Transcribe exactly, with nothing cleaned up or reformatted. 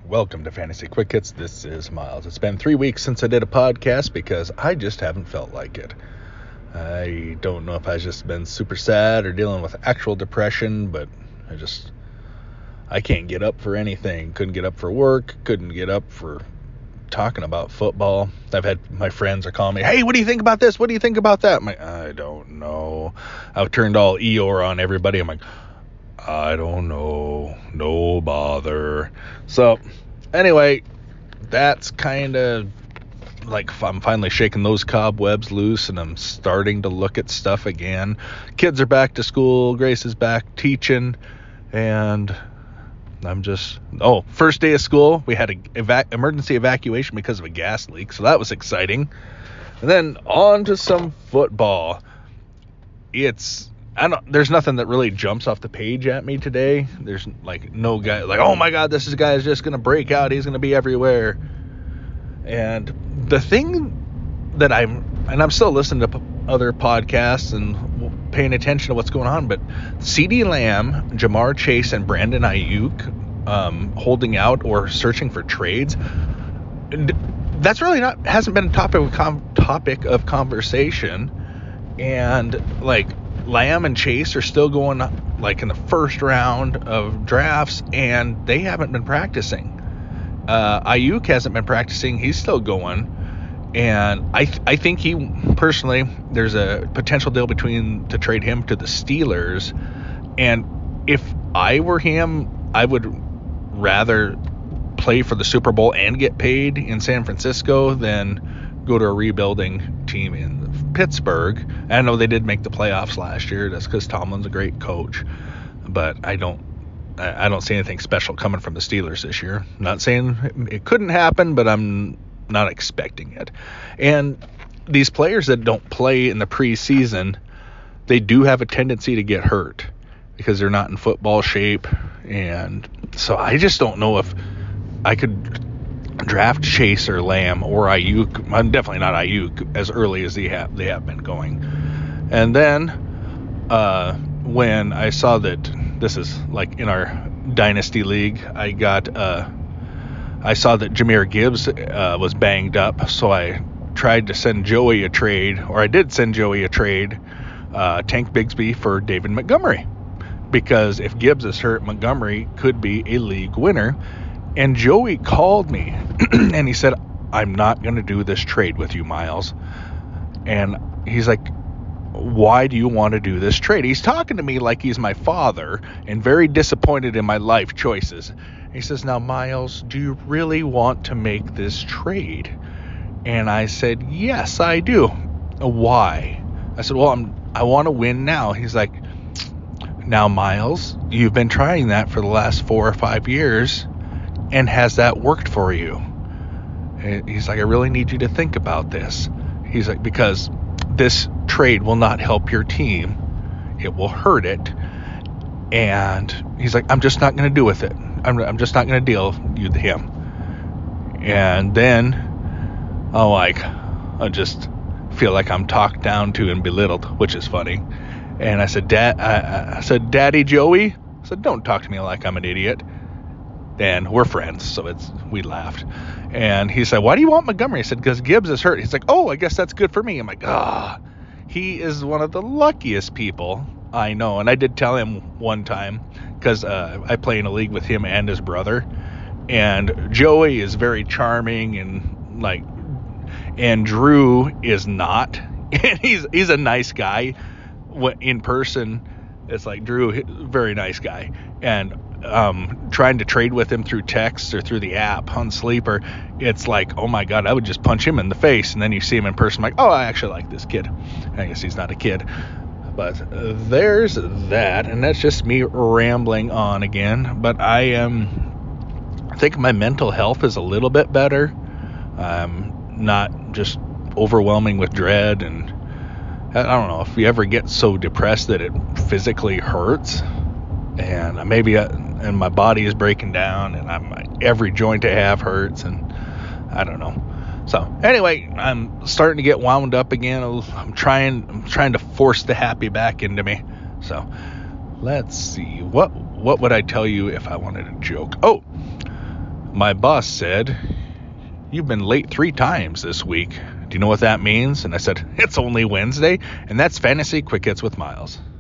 Welcome to Fantasy Quick Hits. This is Miles. It's been three weeks since I did a podcast because I just haven't felt like it. I don't know if I've just been super sad or dealing with actual depression, but I just, I can't get up for anything. Couldn't get up for work. Couldn't get up for talking about football. I've had my friends are calling me, hey, what do you think about this? What do you think about that? I'm like, I don't know. I've turned all Eeyore on everybody. I'm like, I don't know. No bother. So, anyway, that's kind of like I'm finally shaking those cobwebs loose and I'm starting to look at stuff again. Kids are back to school. Grace is back teaching. And I'm just, oh, first day of school, we had an eva- emergency evacuation because of a gas leak. So that was exciting. And then on to some football. It's, I don't, there's nothing that really jumps off the page at me today. There's like no guy like, oh my God, this is guy is just going to break out. He's going to be everywhere. And the thing that I'm, and I'm still listening to p- other podcasts and paying attention to what's going on, but CeeDee Lamb, Ja'Marr Chase, and Brandon Ayuk um, holding out or searching for trades, that's really not, hasn't been a topic of, com- topic of conversation. And like, Lamb and Chase are still going like in the first round of drafts, and they haven't been practicing. Uh, Ayuk hasn't been practicing. He's still going. And I th- I think he, personally, there's a potential deal between to trade him to the Steelers. And if I were him, I would rather play for the Super Bowl and get paid in San Francisco than go to a rebuilding team in Pittsburgh. I know they did make the playoffs last year. That's because Tomlin's a great coach, but I don't, I don't see anything special coming from the Steelers this year. I'm not saying it couldn't happen, but I'm not expecting it. And these players that don't play in the preseason, they do have a tendency to get hurt because they're not in football shape. And so I just don't know if I could draft Chase or Lamb or Ayuk. I'm definitely not Ayuk as early as they have they have been going. And then uh, when I saw that this is like in our dynasty league, I got uh, I saw that Jahmyr Gibbs uh, was banged up, so I tried to send Joey a trade, or I did send Joey a trade, uh, Tank Bigsby for David Montgomery, because if Gibbs is hurt, Montgomery could be a league winner. And Joey called me and he said, I'm not going to do this trade with you, Miles. And he's like, why do you want to do this trade? He's talking to me like he's my father and very disappointed in my life choices. He says, now, Miles, do you really want to make this trade? And I said, yes, I do. Why? I said, well, I'm, I want to win now. He's like, now, Miles, you've been trying that for the last four or five years. And has that worked for you? And he's like, I really need you to think about this. He's like, because this trade will not help your team. It will hurt it. And he's like, I'm just not going to do with it. I'm, I'm just not going to deal with him. And then I'm like, I just feel like I'm talked down to and belittled, which is funny. And I said, Dad, I, I said, Daddy Joey, I said, don't talk to me like I'm an idiot. And we're friends, so it's we laughed. And he said, why do you want Montgomery? I said, because Gibbs is hurt. He's like, oh, I guess that's good for me. I'm like, ah, he is one of the luckiest people I know. And I did tell him one time, because uh, I play in a league with him and his brother. And Joey is very charming and like, and Drew is not. And he's he's a nice guy. In person, it's like Drew, very nice guy. And um, trying to trade with him through text or through the app on Sleeper, it's like, oh my God, I would just punch him in the face. And then you see him in person, like, oh, I actually like this kid. I guess he's not a kid. But uh, there's that. And that's just me rambling on again. But I am, I think my mental health is a little bit better. I'm not just overwhelming with dread. And I don't know if you ever get so depressed that it physically hurts. And maybe I, and my body is breaking down, and I'm every joint I have hurts, and I don't know. So anyway, I'm starting to get wound up again. I'm trying, I'm trying to force the happy back into me. So let's see, what what would I tell you if I wanted a joke? Oh, My boss said, "You've been late three times this week. Do you know what that means?" And I said, "It's only Wednesday." And that's Fantasy Quick Hits with Miles.